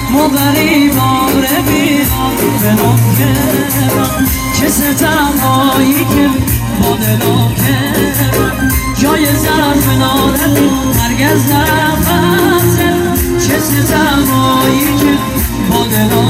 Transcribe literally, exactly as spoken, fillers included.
مغریبان رفیقان به نوکرم چه ستم هایی که با دلو کرم جای ظرف نارد هرگز نرفت چه ستم هایی که با دلو